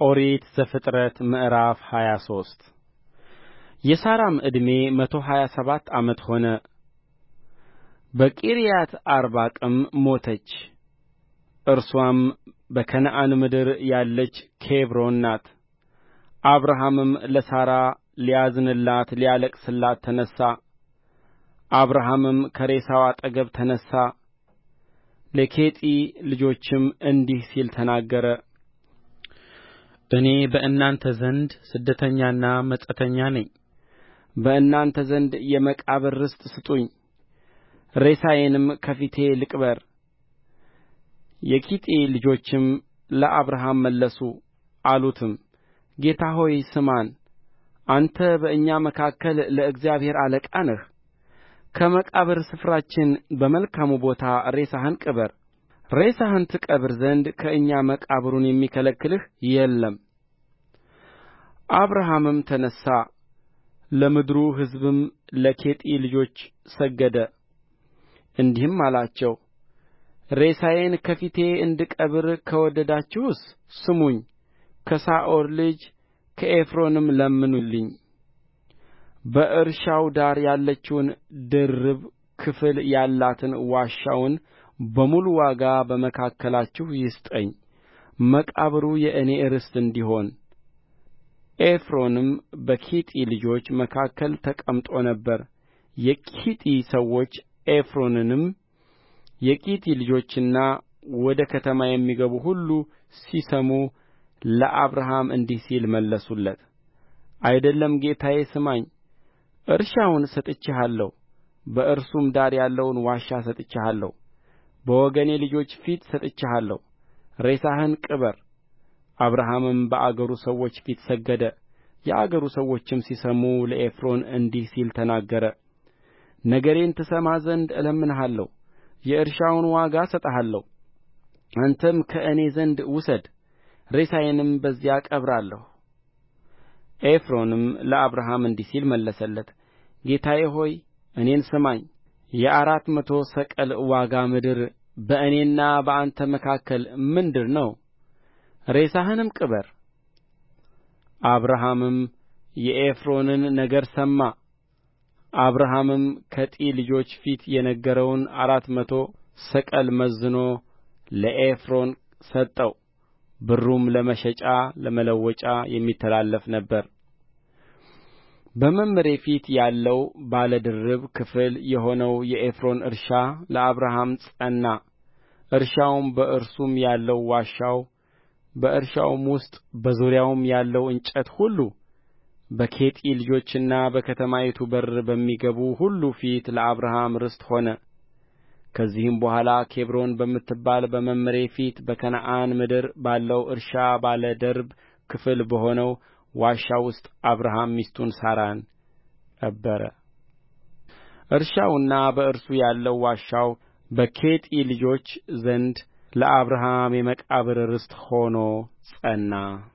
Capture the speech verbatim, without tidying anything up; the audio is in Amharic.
ኦሪት ዘፍጥረት ምዕራፍ ሃያ ሶስት የሣራም ዕድሜ መቶ ሀያ ሰባት ዓመት ሆነ፣ በቂርያትአርባቅም ሞተች። እርስዋም በከነዓን ምድር ያለች ኬብሮን ናት። አብርሃምም ለሣራ ሊያዝንላት ሊያለቅስላት ተነሣ። አብርሃምም ከሬሳው አጠገብ ተነሣ፣ ለኬጢ ልጆችም እንዲህ ሲል ተናገረ። እኔ በእናንተ ዘንድ ስደተኛና መጻተኛ ነኝ። በእናንተ ዘንድ የመቃብር ርስት ስጡኝ፣ ሬሳዬንም ከፊቴ ልቅበር። የኬጢ ልጆችም ለአብርሃም መለሱ አሉትም፣ ጌታ ሆይ ስማን፣ አንተ በእኛ መካከል ለእግዚአብሔር አለቃ ነህ። ከመቃብር ስፍራችን በመልካሙ ቦታ ሬሳህን ቅበር። ሬሳህን ትቀብር ዘንድ ከእኛ መቃብሩን የሚከለክልህ የለም። አብርሃምም ተነሣ፣ ለምድሩ ሕዝብም ለኬጢ ልጆች ሰገደ፣ እንዲህም አላቸው፣ ሬሳዬን ከፊቴ እንድቀብር ከወደዳችሁስ ስሙኝ፣ ከሳኦር ልጅ ከኤፍሮንም ለምኑልኝ። በእርሻው ዳር ያለችውን ድርብ ክፍል ያላትን ዋሻውን በሙሉ ዋጋ በመካከላችሁ ይስጠኝ፣ መቃብሩ የእኔ ርስት እንዲሆን። ኤፍሮንም በኬጢ ልጆች መካከል ተቀምጦ ነበር። የኬጢ ሰዎች ኤፍሮንንም የኬጢ ልጆችና ወደ ከተማ የሚገቡ ሁሉ ሲሰሙ ለአብርሃም እንዲህ ሲል መለሱለት፣ አይደለም ጌታዬ ስማኝ፣ እርሻውን ሰጥቼሃለሁ፣ በእርሱም ዳር ያለውን ዋሻ ሰጥቼሃለሁ፣ በወገኔ ልጆች ፊት ሰጥቼሃለሁ፣ ሬሳህን ቅበር። አብርሃምም በአገሩ ሰዎች ፊት ሰገደ። የአገሩ ሰዎችም ሲሰሙ ለኤፍሮን እንዲህ ሲል ተናገረ፣ ነገሬን ትሰማ ዘንድ እለምንሃለሁ፣ የእርሻውን ዋጋ እሰጥሃለሁ፣ አንተም ከእኔ ዘንድ ውሰድ፣ ሬሳዬንም በዚያ እቀብራለሁ። ኤፍሮንም ለአብርሃም እንዲህ ሲል መለሰለት፣ ጌታዬ ሆይ እኔን ስማኝ፣ የአራት መቶ ሰቅል ዋጋ ምድር በእኔና በአንተ መካከል ምንድር ነው? ሬሳህንም ቅበር። አብርሃምም የኤፍሮንን ነገር ሰማ። አብርሃምም ከኬጢ ልጆች ፊት የነገረውን አራት መቶ ሰቅል መዝኖ ለኤፍሮን ሰጠው። ብሩም ለመሸጫ ለመለወጫ የሚተላለፍ ነበረ። በመምሬ ፊት ያለው ባለ ድርብ ክፍል የሆነው የኤፍሮን እርሻ ለአብርሃም ጸና። እርሻውም በእርሱም ያለው ዋሻው በእርሻውም ውስጥ በዙሪያውም ያለው እንጨት ሁሉ በኬጢ ልጆችና በከተማይቱ በር በሚገቡ ሁሉ ፊት ለአብርሃም ርስት ሆነ። ከዚህም በኋላ ኬብሮን በምትባል በመምሬ ፊት በከነዓን ምድር ባለው እርሻ ባለ ድርብ ክፍል በሆነው ዋሻ ውስጥ አብርሃም ሚስቱን ሣራን ቀበረ። እርሻውና በእርሱ ያለው ዋሻው በኬጢ ልጆች ዘንድ ለአብርሃም የመቃብር ርስት ሆኖ ጸና።